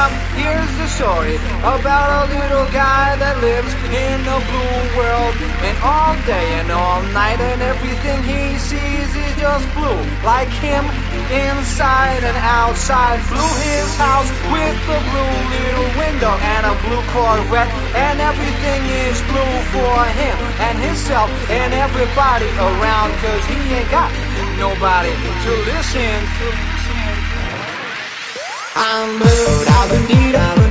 Now, here's the story about a little guy that lives in a blue world. And all day and all night and everything he sees is just blue. Like him, inside and outside. Blue his house with a blue little window and a blue Corvette. And everything is blue for him and himself and everybody around. Cause he ain't got nobody to listen to. I'm blue, I've been